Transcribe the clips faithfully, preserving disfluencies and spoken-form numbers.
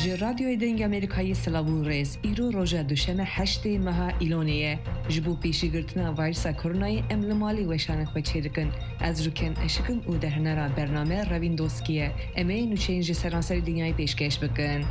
جی رادیوی دنگ امریکایی سلاوی ریز ایرو روژا دوشنبه هشت ماه ایلانیه جبو پیشی گرتنا ویروس کرونای املمالی وشان خو چیرکن از رکن اشکم او دهنرا برنامه روین دوستکیه امی نوچینج سرانسری دنیای پیشکش بکن.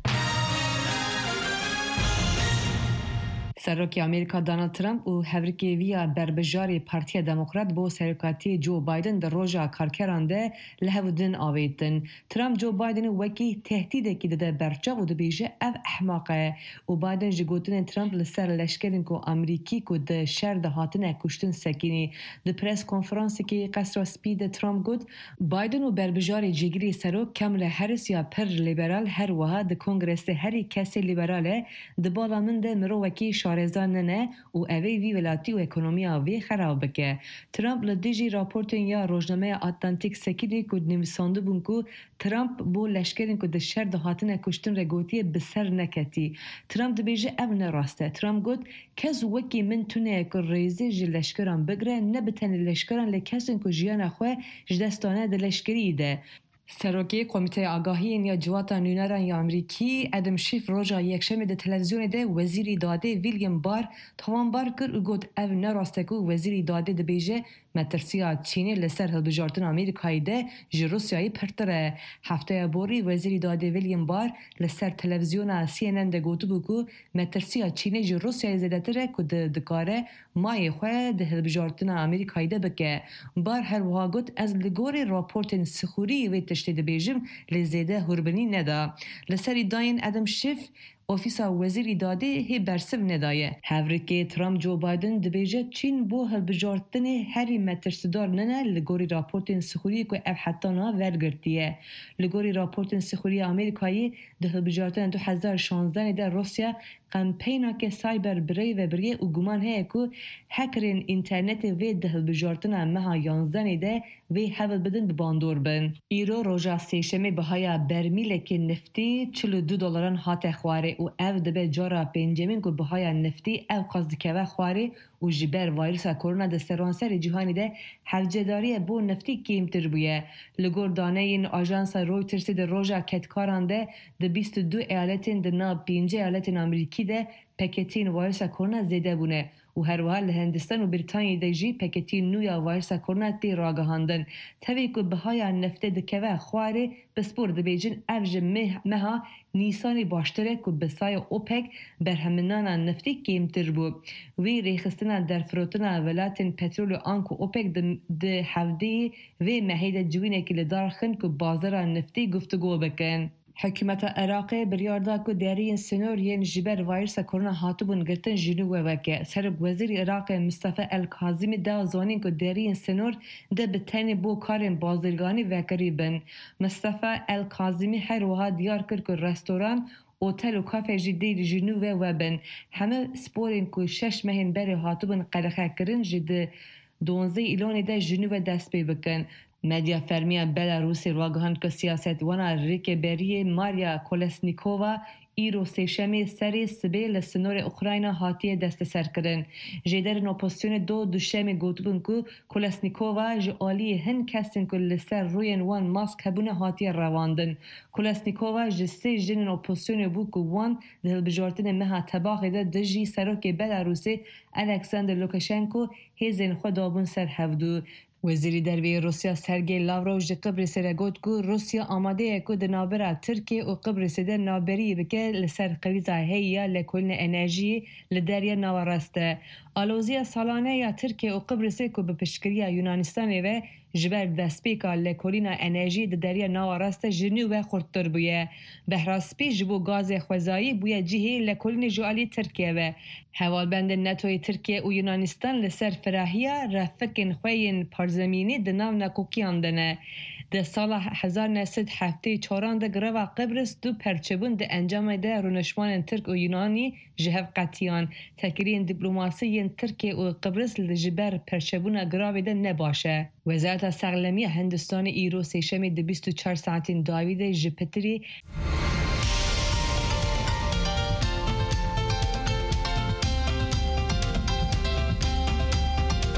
سرکی امریکا دونالد ترامپ و هفرکی ویا بربجاری پارتی دموکرات بو سرکاتی جو بایدن در روزا کارکرانده لهودن آویدن. ترامپ جو بایدن وکی تهدید کی داده برچا و دبیجه اف احماقه و بایدن جگوتن ترامپ لسر لشکرین کو امریکی کو د شر ده هاتن کشتن سکینی د پرس کنفرانسی کی قصر سپید ترامپ گود بایدن و بربجاری جگری سرو کامل هریس یا پر لیبرال هر وها د کنگرس هری کسی لیبراله د بالا من ده مرو وکی شارزان نه و اوی وی ولاتی و اکونومیا وی خراب بکه. ترامپ لدیجی راپورتن یا روزنامه آتلانتیک سکیدی کود نویسنده بون کو ترامپ بو لشکرین کود شر ده هاتن کشتن رگوتی بسر نکتی. ترامپ دبیجه اول نراسته. ترامپ گفت کس وکی من تونه که ریزی جی لشکران بگره نبتن لشکران لکسن که جیان خواه جدستانه ده لشکری ده. سروکی کمیته آگاهی یا جواتا نونران یا امریکی ادم شیف روزا یکشنبه ده تلویزیون ده وزیری داده ویلیام بار توان بار کرد و گفت او نراسته که وزیری داده ده بیجه مترسیا چینی لسر هلبجارتن آمریکایی ده جی روسیایی پرتره. هفته بوری وزیری داده ویلیام بار لسر تلویزیون سی ان ان ده گوتو بکو مترسیا چینی جی روسیایی زده تره که ده دکاره مای خواه ده هلبجارتن آمریکایی ده بکه. بار هر وها گفت از لگوری راپورتن سخوری وی تشتی ده بیجم لزیده هربنی ندا. لسری داین ادم شیف اوفیسا وزیری داده هی برسم ندایه. هفرکی ترامپ جو بایدن دبیجه چین بو هلبجارتن هری مترسدار ننه لگوری راپورتن سخوری که اف حتی نا ورگرتیه. لگوری راپورتن سخوری آمریکایی ده هلبجارتن دو هزار و شانزده ده روسیا کمپینا که سایبر بری و بریه و گمان هی که هکرین اینترنت وی ده هلبجارتن مها یانزده ده وی حول بدن بباندور بن. ایرو روژا سیشمی بهای برمیل که نفتی چهل و دو دلاران هات خواره و او دبه جارا پنجمین که بهای نفتی او قصد که و خواره و جبر ویروس کرونا ده سرانسر جهانی ده حوجداری بو نفتی کمتر بویه. لگور دانه این آژانس رویترز ده روژا کتکاران ده ده بیست و دو ایالتین ده نا پینجه ایالتین امریکی ده پکتین ویروس کرونا زیده بونه و هر وحال هندستان و بریتانیا ده جی پکتین نویا ویروس کرونا تی راگهاندن. تاوی که بهای نفته ده که و خواره بسپور ده بیجن افج مها نیسانی باشتره که بسای اوپک برهمنان نفتی کمتر بو. وی ریخستن در فروتن ولاتن پترول آنکو اوپک ده حفده وی مهید جوینه که لدارخن که بازار نفتی گفتگو بکن. حکومت عراق بریاردا کو دارین سنورین جبر ویروس کرونا هاتبون گرتن جنو وکه. سرب وزیر عراق مصطفی الکاظمی دا زانین کو دارین سنور ده بتنی بو کارن بازرگانی وکریبن. مصطفی الکاظمی هر وها دیار کرد که رستوران اوتل و کافه جدی جنو و بن همه سپورین کو شش مهین بری هاتبون قلقه کرن جد دونزه ایلانی ده جنو دست پی بکن. مدیا فرمیا بلاروسی راگهان که سیاست وانا ریک بری ماریا کولسنیکووا ایرو سیشمی سری سبی لسنور اوکراینا هاتی دست سر کرن. جدر اپوزیسیون دو دوشمی گوتبون که کولسنیکووا جالی هن کسین که لسر روین وان ماسک هبونه هاتی رواندن. کولسنیکووا جسی جن اپوزیسیون بو که وان دهل بجارتن مها تباقی ده دجی سروک بلاروسی الکساندر لوکاشنکو هیزن خدابون سر هفدو. وزیری دربی روسیا سرگی لاوروف قبرس را گفت که روسیا آماده که در نابرا ترکیه و قبرس در نابری بکه لسر قویزه هیا لکلن انرژی لدریا نوارسته. آلوزیا سالانه یا ترکیه و قبرس که به پشکری یونانستان و جبر دستپیکا لکلینا انرژی در دریا نوارسته جنو و خورتر بویه. بهراسپی جبو گاز خوزایی بویه جهی لکلین جوالی ترکیه و حوالبند نتوی ترکیه و یونانستان لسر فراهیه رفکن خوین پارزمینی دناو نکوکیان دنه. ده سال هزار و نهصد و هفتاد و چهار ده گروه قبرس دو پرچبون ده انجام ده رونشمان ترک و یونانی جهف قطیان. تکرین دیپلماسی ترکیه و قبرس لجبر پرچبون گروه ده نباشه. وزارت سرگرمی هندستان ایرو سیشمی ده بیست و چهار ساعتین داویده جپتری